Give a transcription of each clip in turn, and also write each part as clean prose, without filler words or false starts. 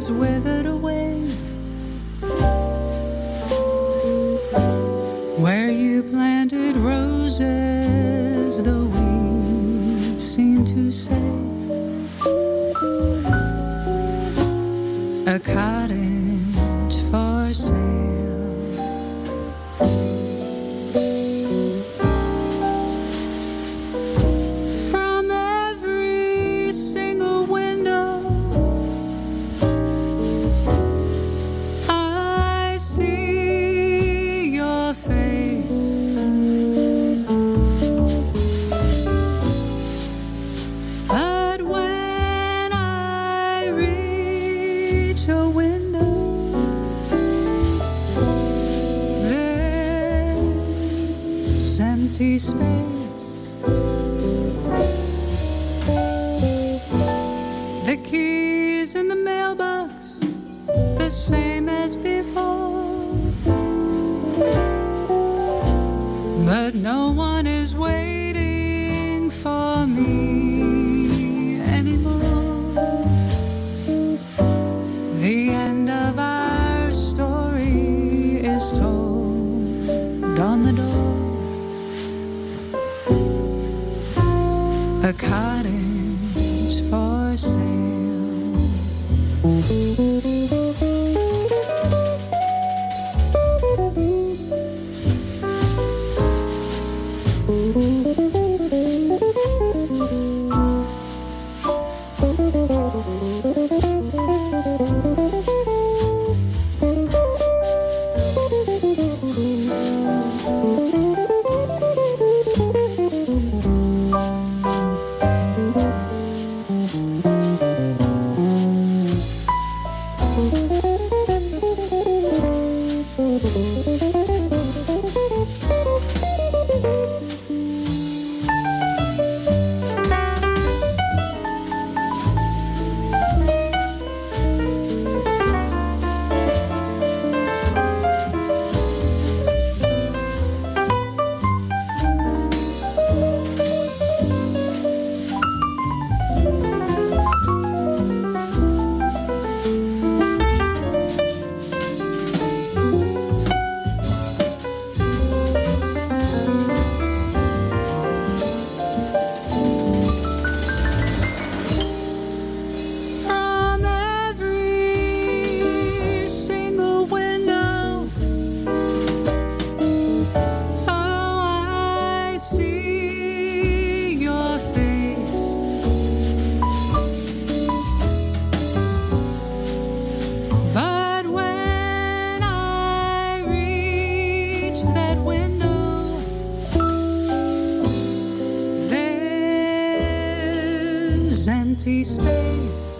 has withered away. Where you planted roses, the weeds seem to say, a cottage for sale. From every single window I see your face. But when I reach a window, there's empty space. The keys in the mailbox, the same as before. But no one is waiting for me anymore. The end of our story is told on the door. A cottage for sale. Empty space.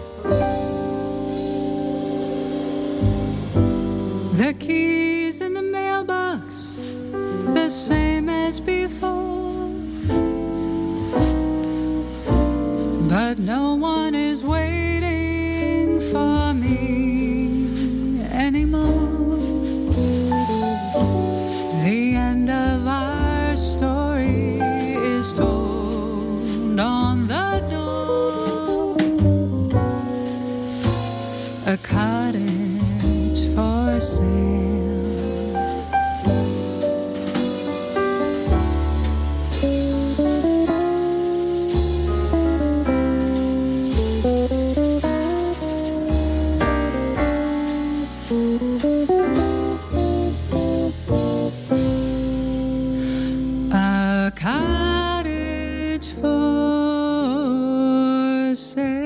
The keys in the mailbox, the same as before. But no one is waiting for me anymore. The end of our story is told on the door. A cottage for sale. A cottage for sale.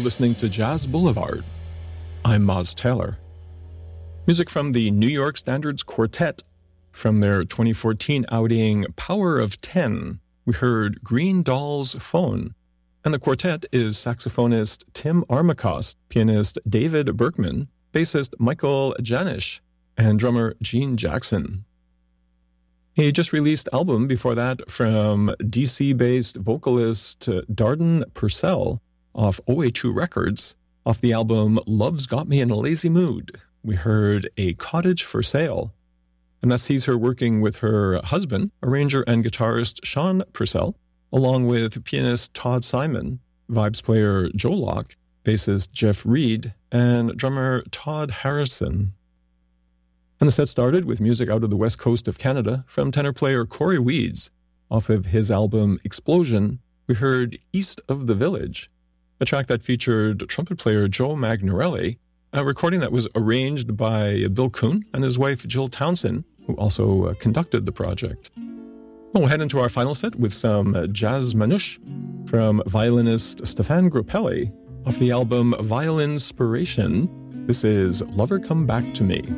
listening to Jazz Boulevard. I'm Moz Taylor. Music from the New York Standards Quartet. From their 2014 outing Power of 10, we heard Green Doll's Phone. And the quartet is saxophonist Tim Armacost, pianist David Berkman, bassist Michael Janisch, and drummer Gene Jackson. A just-released album before that from DC-based vocalist Darden Purcell off OA2 Records. Off the album Love's Got Me in a Lazy Mood, we heard A Cottage for Sale. And that sees her working with her husband, arranger and guitarist Sean Purcell, along with pianist Todd Simon, vibes player Joe Locke, bassist Jeff Reed, and drummer Todd Harrison. And the set started with music out of the west coast of Canada from tenor player Corey Weeds. Off of his album Explosion, we heard East of the Village, a track that featured trumpet player Joe Magnarelli, a recording that was arranged by Bill Kuhn and his wife Jill Townsend, who also conducted the project. We'll head into our final set with some jazz manouche from violinist Stefan Grappelli off the album Violinspiration. This is Lover Come Back to Me.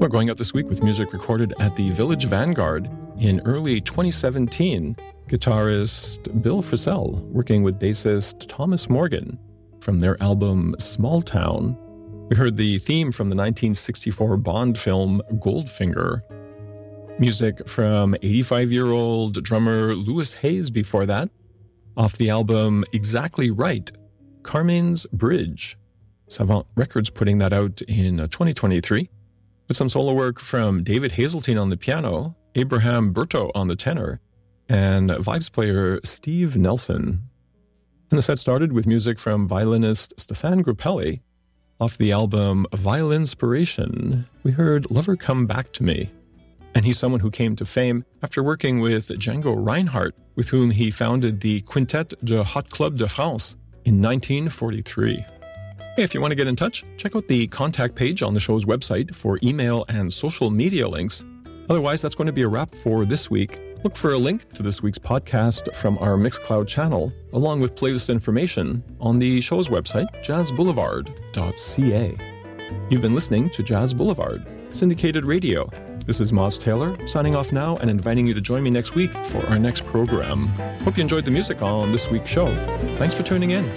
Going out this week with music recorded at the Village Vanguard in early 2017. Guitarist Bill Frisell working with bassist Thomas Morgan from their album Small Town. We heard the theme from the 1964 Bond film Goldfinger. Music from 85-year-old drummer Louis Hayes before that. Off the album Exactly Right, Carmen's Bridge. Savant Records putting that out in 2023. With some solo work from David Hazeltine on the piano, Abraham Berto on the tenor, and vibes player Steve Nelson. And the set started with music from violinist Stefan Grappelli. Off the album Violinspiration, we heard Lover Come Back to Me. And he's someone who came to fame after working with Django Reinhardt, with whom he founded the Quintet de Hot Club de France in 1943. Hey, if you want to get in touch, check out the contact page on the show's website for email and social media links. Otherwise, that's going to be a wrap for this week. Look for a link to this week's podcast from our Mixcloud channel, along with playlist information on the show's website, jazzboulevard.ca. You've been listening to Jazz Boulevard, syndicated radio. This is Moz Taylor, signing off now and inviting you to join me next week for our next program. Hope you enjoyed the music on this week's show. Thanks for tuning in.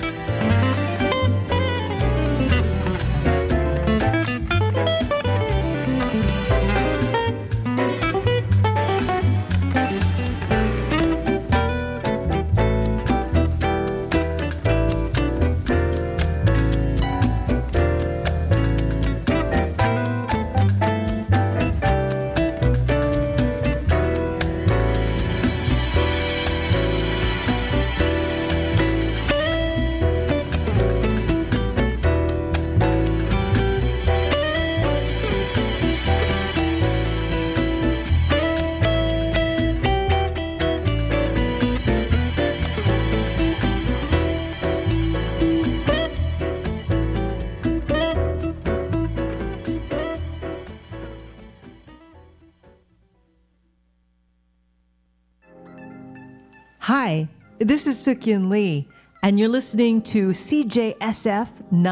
Hi, this is Suk-Yin Lee, and you're listening to CJSF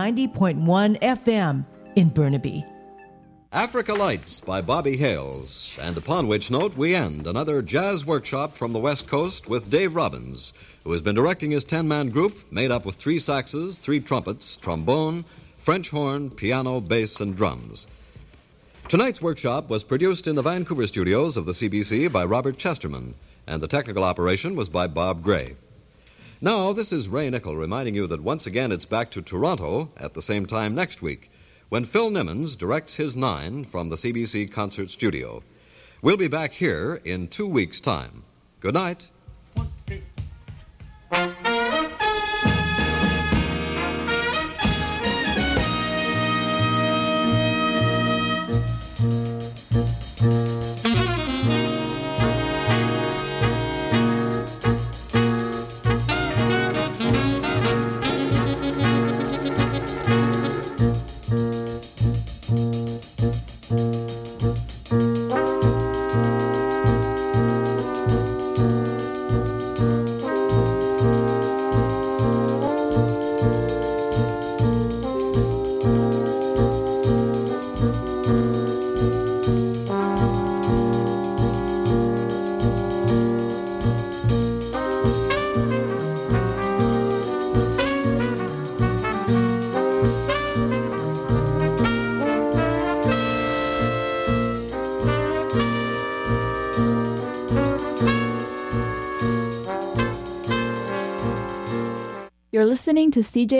90.1 FM in Burnaby. Africa Lights by Bobby Hales, and upon which note we end another jazz workshop from the West Coast with Dave Robbins, who has been directing his 10-man group made up with 3 saxes, 3 trumpets, trombone, French horn, piano, bass, and drums. Tonight's workshop was produced in the Vancouver studios of the CBC by Robert Chesterman, and the technical operation was by Bob Gray. Now, this is Ray Nickel reminding you that once again it's back to Toronto at the same time next week when Phil Nimmons directs his 9 from the CBC Concert Studio. We'll be back here in 2 weeks' time. Good night. 1, 2. You're listening to CJ